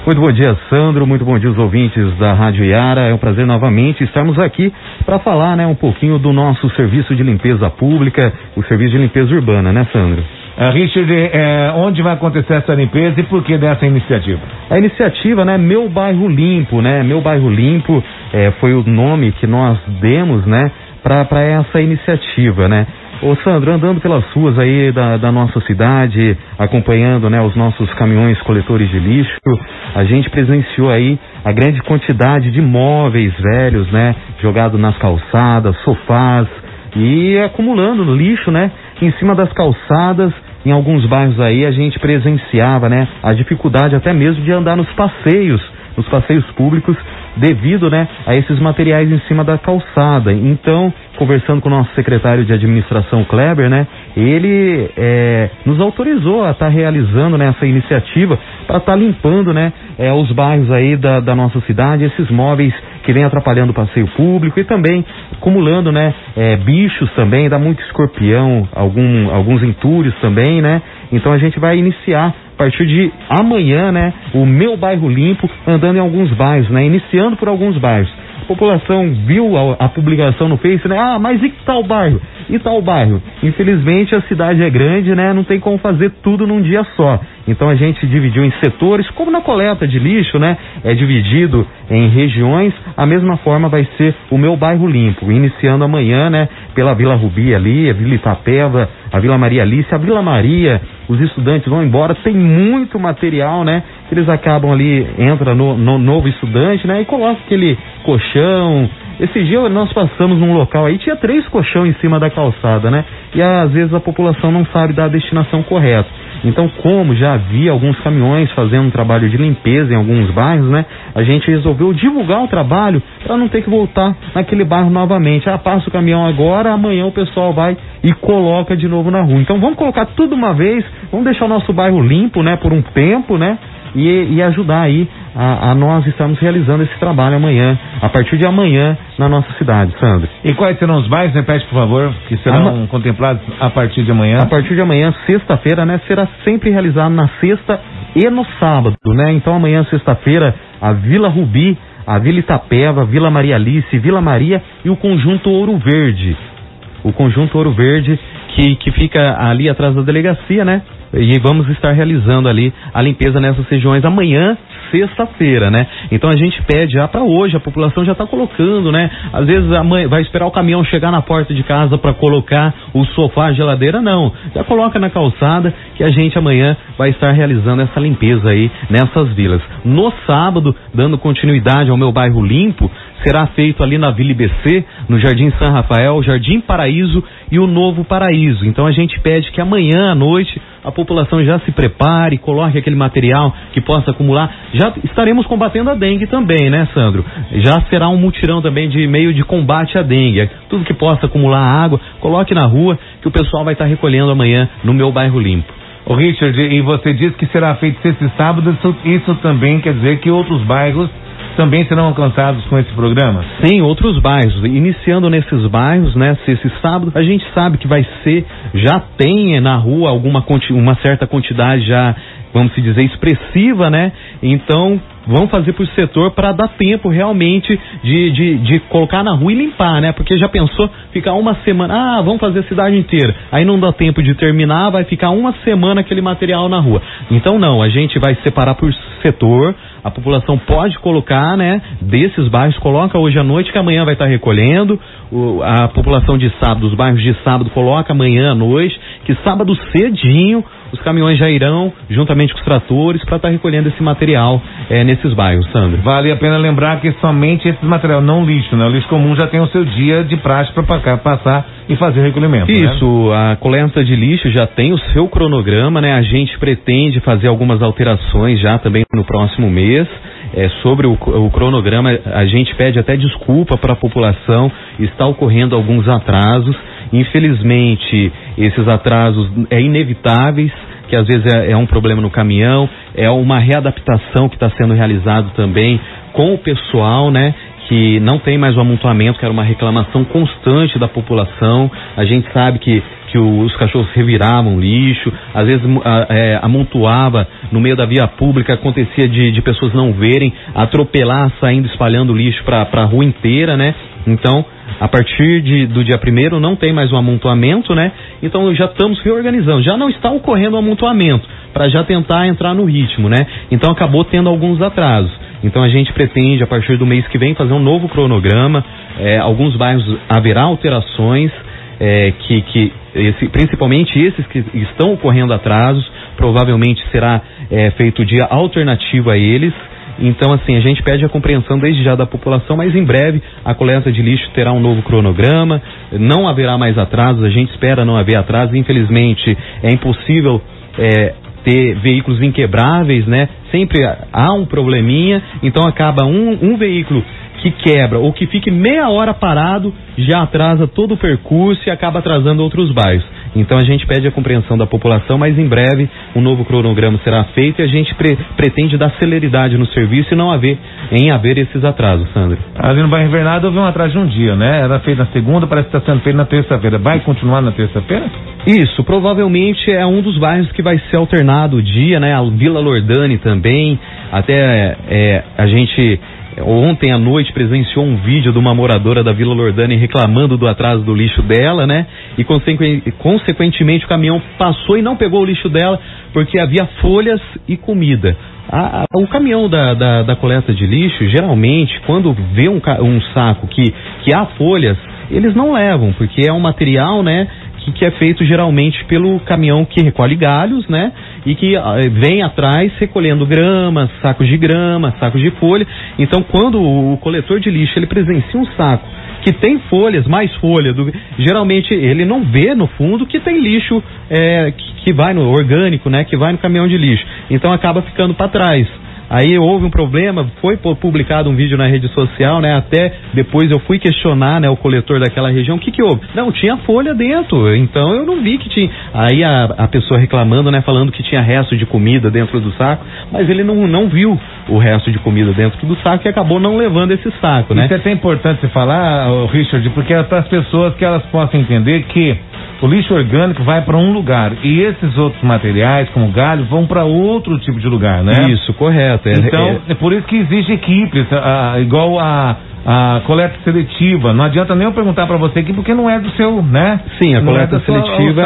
Muito bom dia, Sandro, muito bom dia aos ouvintes da Rádio Iara. É um prazer novamente estarmos aqui para falar, um pouquinho do nosso serviço de limpeza pública, o serviço de limpeza urbana, né, Sandro? Richard, onde vai acontecer essa limpeza e por que dessa iniciativa? A iniciativa, Meu Bairro Limpo, Meu Bairro Limpo foi o nome que nós demos, para essa iniciativa, Ô Sandro, andando pelas ruas aí da nossa cidade, acompanhando, os nossos caminhões coletores de lixo, a gente presenciou aí a grande quantidade de móveis velhos, jogado nas calçadas, sofás e acumulando no lixo, em cima das calçadas. Em alguns bairros aí a gente presenciava, a dificuldade até mesmo de andar nos passeios públicos devido, a esses materiais em cima da calçada. Então, conversando com o nosso secretário de administração, Kleber, ele nos autorizou a estar realizando, essa iniciativa para estar limpando, os bairros aí da nossa cidade, esses móveis que vem atrapalhando o passeio público e também acumulando, bichos também, dá muito escorpião, alguns entulhos também, Então a gente vai iniciar a partir de amanhã, o Meu Bairro Limpo, andando em alguns bairros, iniciando por alguns bairros. A população viu a publicação no Face, mas e tal bairro? E tal bairro? Infelizmente a cidade é grande, não tem como fazer tudo num dia só. Então a gente dividiu em setores, como na coleta de lixo, é dividido em regiões. A mesma forma vai ser o Meu Bairro Limpo, iniciando amanhã, pela Vila Rubi ali, a Vila Itapeva, a Vila Maria Alice, a Vila Maria. Os estudantes vão embora, tem muito material, que eles acabam ali, entra no novo estudante, e coloca aquele colchão. Esse dia nós passamos num local aí, tinha 3 colchões em cima da calçada, E às vezes a população não sabe da destinação correta. Então, como já havia alguns caminhões fazendo um trabalho de limpeza em alguns bairros, a gente resolveu divulgar o trabalho para não ter que voltar naquele bairro novamente. Passa o caminhão agora, amanhã o pessoal vai e coloca de novo na rua. Então vamos colocar tudo uma vez, vamos deixar o nosso bairro limpo, por um tempo, e ajudar aí a nós estarmos realizando esse trabalho amanhã, a partir de amanhã, na nossa cidade, Sandro. E quais serão os bairros, repete por favor, que serão contemplados a partir de amanhã? A partir de amanhã, sexta-feira, será sempre realizado na sexta e no sábado, Então amanhã, sexta-feira, a Vila Rubi, a Vila Itapeva, a Vila Maria Alice, Vila Maria e o Conjunto Ouro Verde. O Conjunto Ouro Verde que fica ali atrás da delegacia, E vamos estar realizando ali a limpeza nessas regiões amanhã, sexta-feira, Então a gente pede já para hoje, a população já está colocando, Às vezes vai esperar o caminhão chegar na porta de casa para colocar o sofá, a geladeira, não. Já coloca na calçada que a gente amanhã vai estar realizando essa limpeza aí nessas vilas. No sábado, dando continuidade ao Meu Bairro Limpo, será feito ali na Vila IBC, no Jardim São Rafael, Jardim Paraíso e o Novo Paraíso. Então a gente pede que amanhã à noite a população já se prepare, coloque aquele material que possa acumular. Já estaremos combatendo a dengue também, Sandro? Já será um mutirão também de meio de combate à dengue. Tudo que possa acumular água, coloque na rua que o pessoal vai estar recolhendo amanhã no Meu Bairro Limpo. Ô Richard, e você disse que será feito sexta e sábado, isso também quer dizer que outros bairros também serão alcançados com esse programa? Sim, outros bairros. Iniciando nesses bairros, esse sábado, a gente sabe que vai ser, já tem na rua uma certa quantidade já, vamos dizer, expressiva, Então, vamos fazer por setor para dar tempo realmente de colocar na rua e limpar, Porque já pensou ficar uma semana, vamos fazer a cidade inteira. Aí não dá tempo de terminar, vai ficar uma semana aquele material na rua. Então não, a gente vai separar por setor. A população pode colocar, desses bairros, coloca hoje à noite que amanhã vai estar recolhendo. A população de sábado, os bairros de sábado, coloca amanhã à noite, que sábado cedinho os caminhões já irão, juntamente com os tratores, para estar recolhendo esse material nesses bairros, Sandro. Vale a pena lembrar que somente esse material, não lixo, O lixo comum já tem o seu dia de praxe para passar e fazer o recolhimento. Isso, a coleta de lixo já tem o seu cronograma, A gente pretende fazer algumas alterações já também no próximo mês. Sobre o cronograma, a gente pede até desculpa para a população, está ocorrendo alguns atrasos. Infelizmente, esses atrasos inevitáveis, que às vezes é um problema no caminhão, é uma readaptação que está sendo realizado também com o pessoal, que não tem mais o amontoamento, que era uma reclamação constante da população. A gente sabe que os cachorros reviravam lixo, às vezes amontoava no meio da via pública, acontecia de pessoas não verem, atropelar, saindo, espalhando lixo para a rua inteira, né? Então, a partir do dia 1º não tem mais o amontoamento, né? Então já estamos reorganizando, já não está ocorrendo o amontoamento, para já tentar entrar no ritmo, né? Então acabou tendo alguns atrasos. Então a gente pretende, a partir do mês que vem, fazer um novo cronograma. Alguns bairros haverá alterações, principalmente esses que estão ocorrendo atrasos, provavelmente será feito dia alternativo a eles. Então, assim, a gente pede a compreensão desde já da população, mas em breve a coleta de lixo terá um novo cronograma, não haverá mais atrasos, a gente espera não haver atrasos. Infelizmente é impossível ter veículos inquebráveis, né? Sempre há um probleminha, então acaba um veículo que quebra ou que fique meia hora parado, já atrasa todo o percurso e acaba atrasando outros bairros. Então a gente pede a compreensão da população, mas em breve um novo cronograma será feito e a gente pretende dar celeridade no serviço e não haver esses atrasos, Sandro. Ali no bairro Invernada houve um atraso de um dia, né? Era feito na segunda, parece que está sendo feito na terça-feira. Vai continuar na terça-feira? Isso, provavelmente é um dos bairros que vai ser alternado o dia, né? A Vila Lordani também, até a gente... Ontem à noite presenciou um vídeo de uma moradora da Vila Lordani reclamando do atraso do lixo dela, né? E consequentemente o caminhão passou e não pegou o lixo dela porque havia folhas e comida. O caminhão da coleta de lixo, geralmente, quando vê um saco que há folhas, eles não levam, porque é um material, né? Que é feito geralmente pelo caminhão que recolhe galhos, né? E que vem atrás recolhendo grama, sacos de folha. Então, quando o coletor de lixo ele presencia um saco que tem folhas, mais folha, geralmente ele não vê no fundo que tem lixo que vai no orgânico, né? Que vai no caminhão de lixo. Então acaba ficando para trás. Aí houve um problema, foi publicado um vídeo na rede social, né? Até depois eu fui questionar, né, o coletor daquela região, o que houve? Não, tinha folha dentro, então eu não vi que tinha. Aí a pessoa reclamando, né, falando que tinha resto de comida dentro do saco, mas ele não viu o resto de comida dentro do saco e acabou não levando esse saco, né? Isso é até importante você falar, Richard, porque é para as pessoas que elas possam entender que o lixo orgânico vai para um lugar e esses outros materiais, como galho, vão para outro tipo de lugar, né? Isso, correto. Então, é por isso que existe equipes, igual a coleta seletiva. Não adianta nem eu perguntar para você aqui, porque não é do seu, né? Sim, a coleta seletiva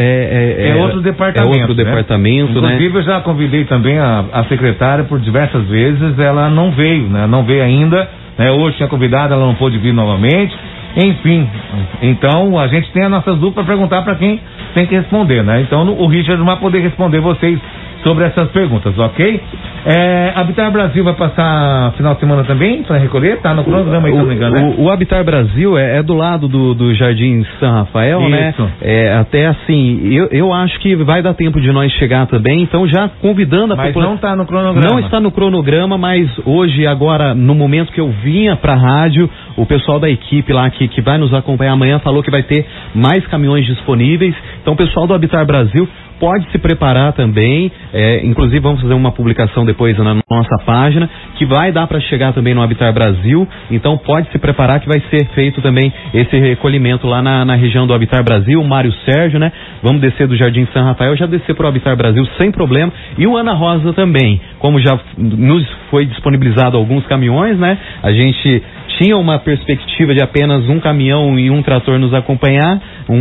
é outro departamento. É outro departamento, né? Inclusive, eu já convidei também a secretária por diversas vezes, ela não veio, né? Não veio ainda, né? Hoje tinha convidado, ela não pôde vir novamente. Enfim, então a gente tem as nossas dúvidas para perguntar para quem tem que responder, né? Então o Richard vai poder responder vocês sobre essas perguntas, ok? Habitar Brasil vai passar final de semana também para recolher? Tá no cronograma aí, se não me engano, né? O Habitar Brasil é do lado do Jardim São Rafael, isso, né? Até assim, eu acho que vai dar tempo de nós chegar também, então já convidando a população. Mas não está no cronograma. Não está no cronograma, mas hoje, agora, no momento que eu vinha para a rádio, o pessoal da equipe lá que vai nos acompanhar amanhã falou que vai ter mais caminhões disponíveis. Então o pessoal do Habitar Brasil pode se preparar também, inclusive vamos fazer uma publicação depois na nossa página, que vai dar para chegar também no Habitar Brasil, então pode se preparar que vai ser feito também esse recolhimento lá na região do Habitar Brasil, o Mário Sérgio, né? Vamos descer do Jardim São Rafael, já descer para o Habitar Brasil sem problema, e o Ana Rosa também, como já nos foi disponibilizado alguns caminhões, né? A gente tinha uma perspectiva de apenas um caminhão e um trator nos acompanhar,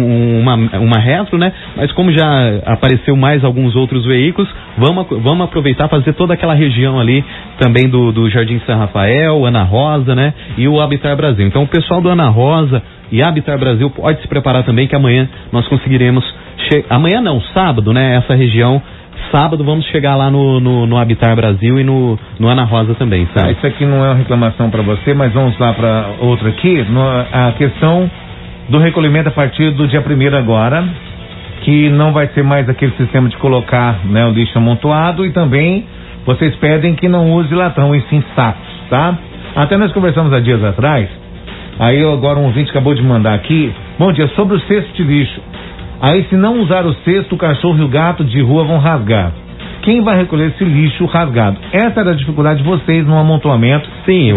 uma retro, né? Mas como já apareceu mais alguns outros veículos, vamos aproveitar, fazer toda aquela região ali também do Jardim São Rafael, Ana Rosa, né? E o Habitar Brasil. Então o pessoal do Ana Rosa e Habitar Brasil pode se preparar também, que amanhã nós conseguiremos, amanhã não, sábado, né? Essa região. Sábado vamos chegar lá no Habitar Brasil e no Ana Rosa também, sabe? Isso aqui não é uma reclamação para você, mas vamos lá para outra aqui. A questão do recolhimento a partir do dia 1º agora, que não vai ser mais aquele sistema de colocar, né, o lixo amontoado, e também vocês pedem que não use latão e sim sacos, tá? Até nós conversamos há dias atrás, aí agora um ouvinte acabou de mandar aqui, bom dia, sobre o cesto de lixo. Aí se não usar o cesto, o cachorro e o gato de rua vão rasgar. quem vai recolher esse lixo rasgado? Essa era a dificuldade de vocês no amontoamento. Sim,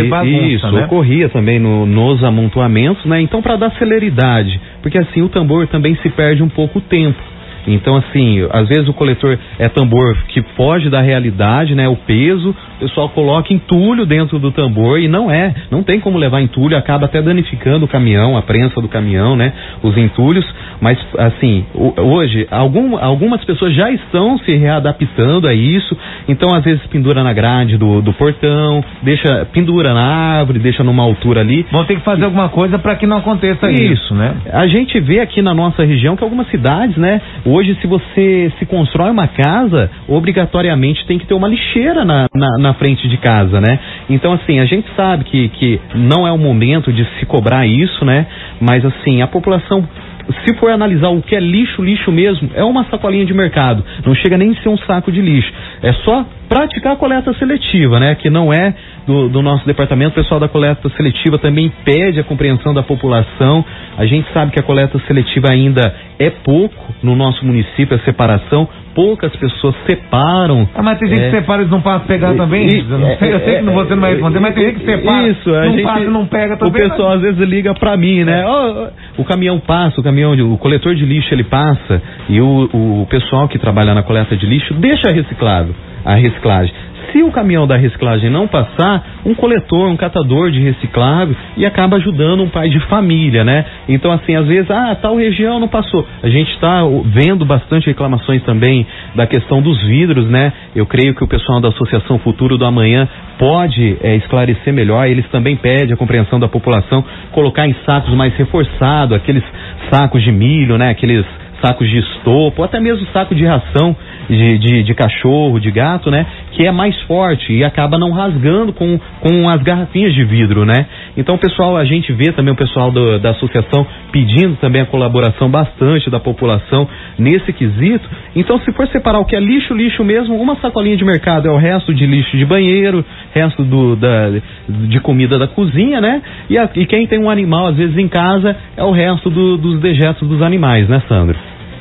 ocorria também nos amontoamentos, né? Então, para dar celeridade, porque assim o tambor também se perde um pouco o tempo. Então, assim, às vezes o coletor é tambor que foge da realidade, né? O peso, o pessoal coloca entulho dentro do tambor e não tem como levar entulho, acaba até danificando o caminhão, a prensa do caminhão, né? Os entulhos, mas, assim, hoje, algumas pessoas já estão se readaptando a isso, então, às vezes, pendura na grade do portão, pendura na árvore, deixa numa altura ali. Vão ter que fazer alguma coisa para que não aconteça isso, né? A gente vê aqui na nossa região que algumas cidades, né? Hoje, se você se constrói uma casa, obrigatoriamente tem que ter uma lixeira na frente de casa, né? Então, assim, a gente sabe que não é o momento de se cobrar isso, né? Mas, assim, a população, se for analisar o que é lixo mesmo, é uma sacolinha de mercado. Não chega nem a ser um saco de lixo. É só praticar a coleta seletiva, né? Que não é do nosso departamento. O pessoal da coleta seletiva também pede a compreensão da população. A gente sabe que a coleta seletiva ainda é pouco no nosso município, a separação. Poucas pessoas separam. Mas tem gente que separa e não passa a pegar também? Eu sei que você não vai responder, mas tem gente que separa. Isso, não pega também. O pessoal às vezes liga pra mim, né? O caminhão passa, o coletor de lixo ele passa e o pessoal que trabalha na coleta de lixo deixa a reciclagem. Se o caminhão da reciclagem não passar, um coletor, um catador de reciclável e acaba ajudando um pai de família, né? Então, assim, às vezes, tal região não passou. A gente está vendo bastante reclamações também da questão dos vidros, né? Eu creio que o pessoal da Associação Futuro do Amanhã pode esclarecer melhor. Eles também pedem a compreensão da população, colocar em sacos mais reforçados, aqueles sacos de milho, né? Aqueles sacos de estopo, ou até mesmo saco de ração de cachorro, de gato, né? Que é mais forte e acaba não rasgando com as garrafinhas de vidro, né? Então, pessoal, a gente vê também o pessoal da associação pedindo também a colaboração bastante da população nesse quesito. Então, se for separar o que é lixo mesmo, uma sacolinha de mercado é o resto de lixo de banheiro, resto de comida da cozinha, né? E quem tem um animal, às vezes, em casa, é o resto dos dejetos dos animais, né, Sandro?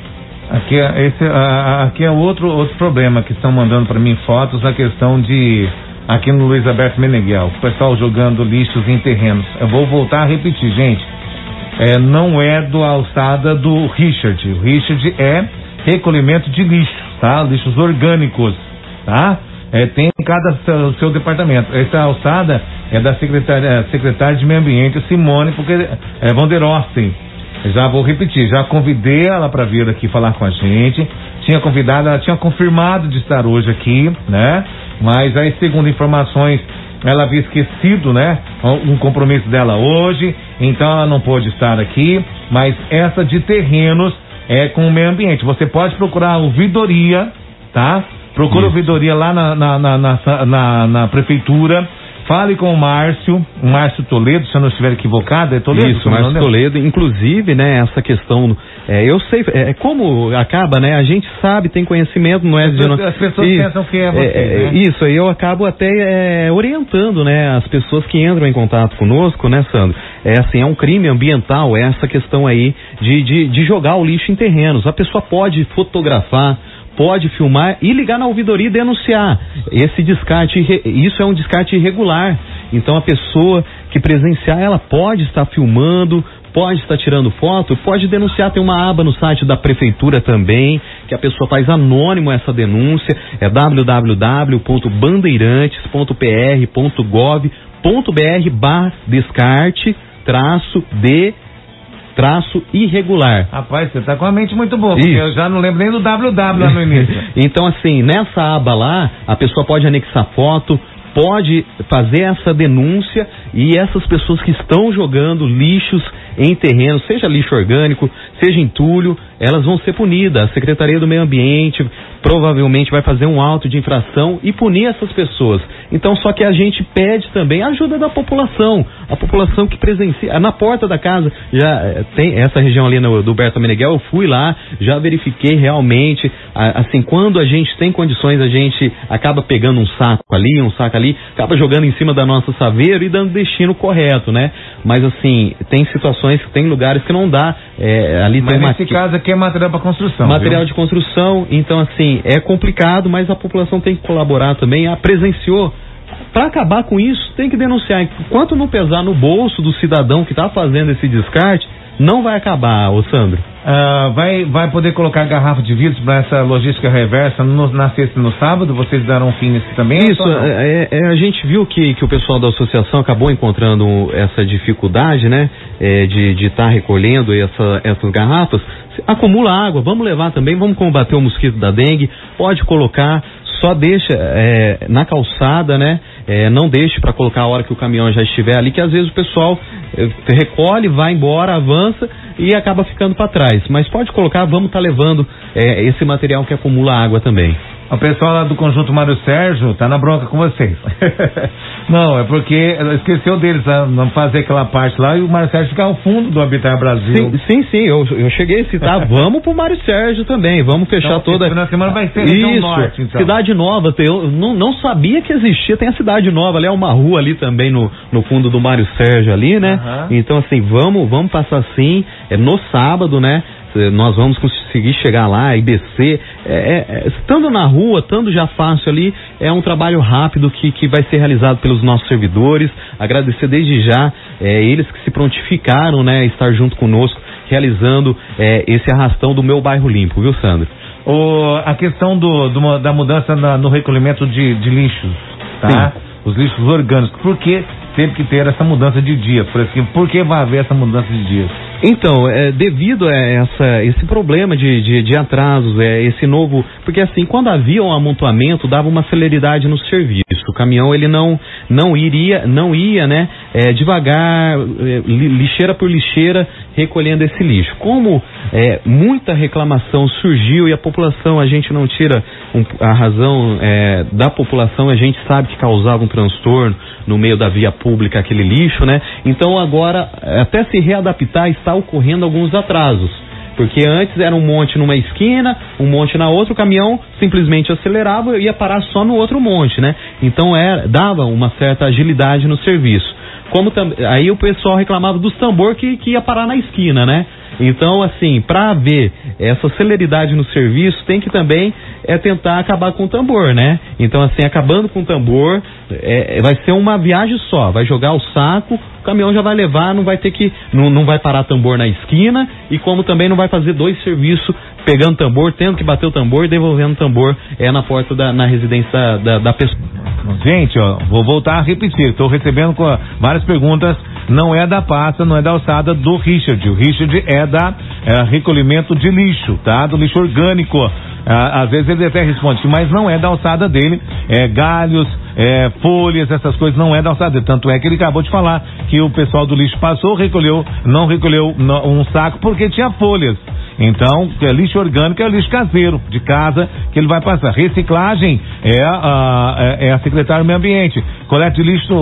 Aqui é outro problema que estão mandando para mim fotos, a questão de aqui no Luiz Alberto Meneghel, o pessoal jogando lixos em terrenos. Eu vou voltar a repetir, gente, não é do alçada do Richard. O Richard é recolhimento de lixo, tá? Lixos orgânicos, tá? Tem em cada seu departamento. Essa alçada é da secretária de Meio Ambiente, Simone, porque Von der Osten. Já vou repetir, já convidei ela para vir aqui falar com a gente. Tinha convidado, ela tinha confirmado de estar hoje aqui, né? Mas aí, segundo informações, ela havia esquecido, né? Um compromisso dela hoje, então ela não pôde estar aqui. Mas essa de terrenos é com o meio ambiente. Você pode procurar o Vidoria, tá? Procura o Vidoria lá na prefeitura. Fale com o Márcio Toledo, se eu não estiver equivocado, é Toledo? Isso, Márcio Toledo, inclusive, né, essa questão, eu sei, como acaba, né, a gente sabe, tem conhecimento, não é... As pessoas pensam que é você, né? Isso, aí eu acabo até orientando, né, as pessoas que entram em contato conosco, né, Sandro, é um crime ambiental, essa questão aí de jogar o lixo em terrenos. A pessoa pode fotografar, pode filmar e ligar na ouvidoria e denunciar. Esse descarte, isso é um descarte irregular. Então a pessoa que presenciar, ela pode estar filmando, pode estar tirando foto, pode denunciar. Tem uma aba no site da prefeitura também, que a pessoa faz anônimo essa denúncia, é www.bandeirantes.pr.gov.br/descarte-irregular. Rapaz, você tá com a mente muito boa, porque eu já não lembro nem do www lá no início. Então, assim, nessa aba lá, a pessoa pode anexar foto, pode fazer essa denúncia, e essas pessoas que estão jogando lixos em terreno, seja lixo orgânico, seja entulho, elas vão ser punidas. A Secretaria do Meio Ambiente provavelmente vai fazer um auto de infração e punir essas pessoas. Então, só que a gente pede também a ajuda da população, a população que presencia, na porta da casa, já tem essa região ali do Berta Meneghel, eu fui lá, já verifiquei realmente, assim, quando a gente tem condições, a gente acaba pegando um saco ali, acaba jogando em cima da nossa saveira e dando destino correto, né? Mas assim, tem situações, tem lugares que não dá, ali mas tem nesse caso aqui é material para construção. Material de construção, então assim, é complicado, mas a população tem que colaborar também, presenciou. Para acabar com isso, tem que denunciar. Enquanto não pesar no bolso do cidadão que está fazendo esse descarte, não vai acabar, ô Sandro. Vai poder colocar garrafa de vidro para essa logística reversa na sexta e no sábado? Vocês darão fim nesse também? Isso, a gente viu que o pessoal da associação acabou encontrando essa dificuldade, né? De estar recolhendo essas garrafas. Acumula água, vamos levar também, vamos combater o mosquito da dengue, pode colocar, só deixa na calçada, né? Não deixe para colocar a hora que o caminhão já estiver ali, que às vezes o pessoal recolhe, vai embora, avança e acaba ficando para trás. Mas pode colocar, vamos estar levando esse material que acumula água também. O pessoal lá do Conjunto Mário Sérgio tá na bronca com vocês. Não, é porque esqueceu deles, não fazer aquela parte lá e o Mário Sérgio ficar ao fundo do Habitat Brasil. Sim, eu cheguei a citar, vamos pro Mário Sérgio também, vamos fechar então, toda... Na semana vai ser região norte, então. Cidade Nova, eu não sabia que existia, tem a Cidade Nova, ali é uma rua ali também no fundo do Mário Sérgio ali, né? Então assim, vamos passar assim, no sábado, né? Nós vamos conseguir chegar lá e descer, estando na rua, estando já fácil ali, é um trabalho rápido que vai ser realizado pelos nossos servidores. Agradecer desde já eles que se prontificaram, né, estar junto conosco, realizando esse arrastão do Meu Bairro Limpo, viu, Sandro? A questão da mudança no recolhimento de lixos, tá? Sim. Os lixos orgânicos, por que teve que ter essa mudança de dia? Por que vai haver essa mudança de dias? Então, devido a esse problema de atrasos, esse novo... Porque assim, quando havia um amontoamento, dava uma celeridade no serviço. O caminhão, ele não ia, né, devagar, lixeira por lixeira, recolhendo esse lixo. Como muita reclamação surgiu e a população, a gente não tira a razão da população, a gente sabe que causava um transtorno no meio da via pública aquele lixo, né? Então agora, até se readaptar, está ocorrendo alguns atrasos. Porque antes era um monte numa esquina, um monte na outra, o caminhão simplesmente acelerava e ia parar só no outro monte, né? Então dava uma certa agilidade no serviço. Aí o pessoal reclamava dos tambor que ia parar na esquina, né? Então, assim, para haver essa celeridade no serviço, tem que também tentar acabar com o tambor, né? Então, assim, acabando com o tambor, vai ser uma viagem só, vai jogar o saco, o caminhão já vai levar, não vai ter que, não vai parar tambor na esquina, e como também não vai fazer 2 serviços pegando tambor, tendo que bater o tambor e devolvendo o tambor na porta na residência da pessoa. Gente, vou voltar a repetir, estou recebendo várias perguntas, não é da pasta, não é da alçada do Richard. O Richard é da recolhimento de lixo, tá? Do lixo orgânico. Às vezes ele até responde, mas não é da alçada dele, galhos, folhas, essas coisas não é da alçada dele. Tanto é que ele acabou de falar que o pessoal do lixo passou, não recolheu um saco porque tinha folhas. Então, lixo orgânico é lixo caseiro, de casa, que ele vai passar. Reciclagem é a secretária do Meio Ambiente. Coleta de lixo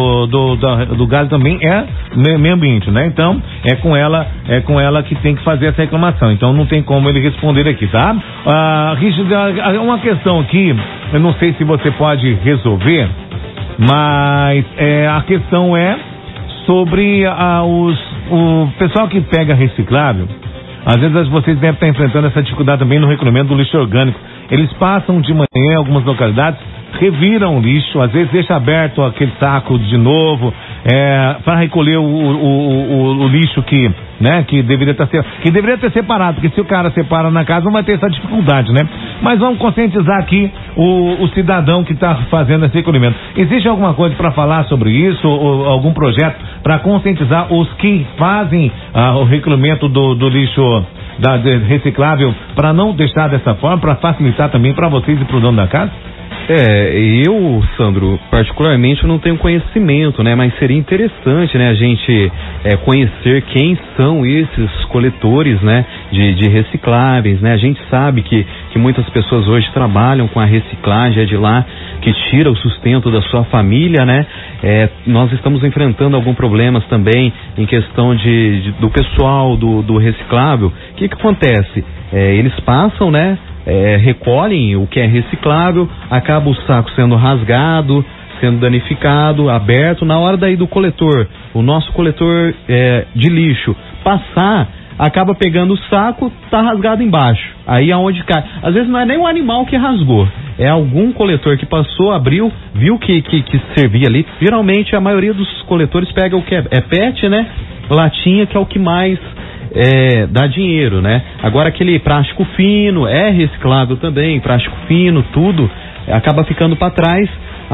do galho também é meio ambiente, né? Então, é com ela que tem que fazer essa reclamação. Então, não tem como ele responder aqui, tá? Richard, uma questão aqui, eu não sei se você pode resolver, mas a questão é sobre o pessoal que pega reciclável. Às vezes vocês devem estar enfrentando essa dificuldade também no recolhimento do lixo orgânico. Eles passam de manhã em algumas localidades, reviram o lixo, às vezes deixa aberto aquele saco de novo, para recolher o lixo que deveria ter separado, porque se o cara separa na casa não vai ter essa dificuldade, né? Mas vamos conscientizar aqui o cidadão que está fazendo esse recolhimento. Existe alguma coisa para falar sobre isso, ou algum projeto para conscientizar os que fazem o recolhimento do lixo reciclável, para não deixar dessa forma, para facilitar também para vocês e para o dono da casa? Eu, Sandro, particularmente eu não tenho conhecimento, né? Mas seria interessante, né, a gente conhecer quem são esses coletores, né, de recicláveis, né? A gente sabe que muitas pessoas hoje trabalham com a reciclagem, é de lá que tira o sustento da sua família, né? Nós estamos enfrentando alguns problemas também em questão do pessoal do reciclável. O que acontece? Eles passam, né? Recolhem o que é reciclável, acaba o saco sendo rasgado, sendo danificado, aberto. Na hora daí do coletor, o nosso coletor de lixo passar, acaba pegando o saco, tá rasgado embaixo. Aí aonde cai. Às vezes não é nem o animal que rasgou, é algum coletor que passou, abriu, viu que servia ali. Geralmente a maioria dos coletores pega o que é PET, né? Latinha, que é o que mais dá dinheiro, né? Agora aquele plástico fino, reciclável também, plástico fino, tudo, acaba ficando para trás,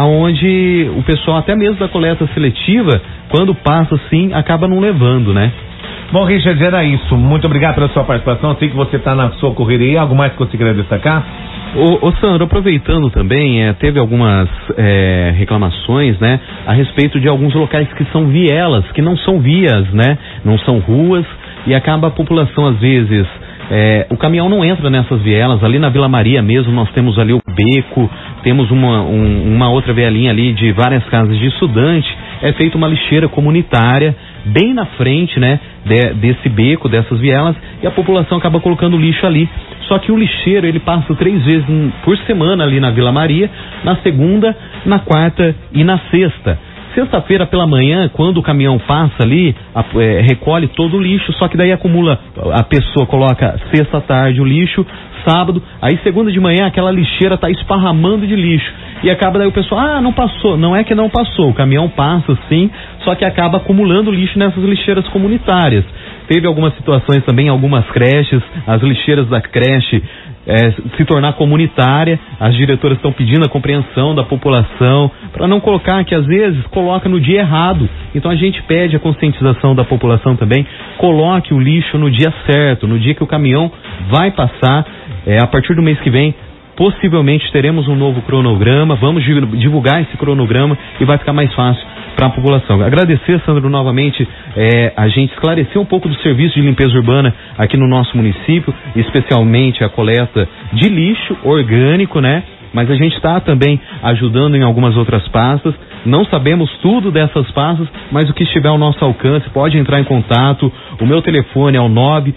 aonde o pessoal, até mesmo da coleta seletiva, quando passa assim, acaba não levando, né? Bom, Richard, era isso. Muito obrigado pela sua participação. Sei que você está na sua correria. Algo mais que você queria destacar? Ô Sandro, aproveitando também, teve algumas reclamações, né, a respeito de alguns locais que são vielas, que não são vias, né, não são ruas, e acaba a população às vezes, o caminhão não entra nessas vielas. Ali na Vila Maria mesmo nós temos ali o beco, temos uma outra vielinha ali de várias casas de estudante, é feita uma lixeira comunitária bem na frente, né, desse beco, dessas vielas, e a população acaba colocando lixo ali. Só que o lixeiro, ele passa 3 vezes por semana ali na Vila Maria, na segunda, na quarta e na sexta. Sexta-feira pela manhã, quando o caminhão passa ali, recolhe todo o lixo, só que daí acumula, a pessoa coloca sexta à tarde o lixo, sábado, aí segunda de manhã aquela lixeira tá esparramando de lixo, e acaba daí o pessoal, não passou. Não é que não passou, o caminhão passa sim, só que acaba acumulando lixo nessas lixeiras comunitárias. Teve algumas situações também, algumas creches, as lixeiras da creche se tornar comunitária, as diretoras estão pedindo a compreensão da população, para não colocar, que às vezes coloca no dia errado. Então a gente pede a conscientização da população também, coloque o lixo no dia certo, no dia que o caminhão vai passar. A partir do mês que vem, possivelmente teremos um novo cronograma, vamos divulgar esse cronograma e vai ficar mais fácil para a população. Agradecer, Sandro, novamente, a gente esclarecer um pouco do serviço de limpeza urbana aqui no nosso município, especialmente a coleta de lixo orgânico, né? Mas a gente está também ajudando em algumas outras pastas. Não sabemos tudo dessas pastas, mas o que estiver ao nosso alcance, pode entrar em contato. O meu telefone é o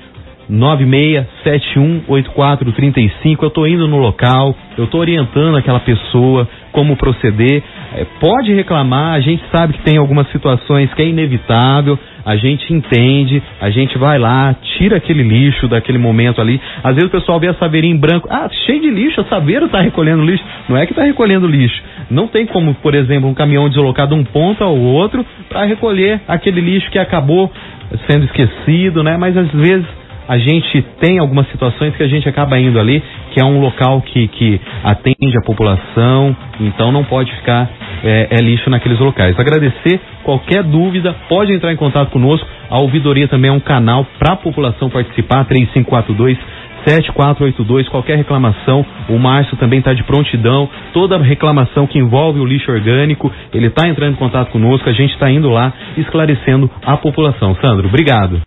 996718435. Eu estou indo no local, eu estou orientando aquela pessoa como proceder. Pode reclamar, a gente sabe que tem algumas situações que é inevitável, a gente entende, a gente vai lá, tira aquele lixo daquele momento ali. Às vezes o pessoal vê a saveirinha em branco, cheio de lixo, a saveira está recolhendo lixo. Não é que está recolhendo lixo, não tem como, por exemplo, um caminhão deslocar de um ponto ao outro para recolher aquele lixo que acabou sendo esquecido, né? Mas às vezes a gente tem algumas situações que a gente acaba indo ali, que é um local que atende a população, então não pode ficar lixo naqueles locais. Agradecer, qualquer dúvida, pode entrar em contato conosco. A ouvidoria também é um canal para a população participar, 3542-7482, qualquer reclamação, o Márcio também está de prontidão, toda reclamação que envolve o lixo orgânico, ele está entrando em contato conosco, a gente está indo lá esclarecendo a população. Sandro, obrigado.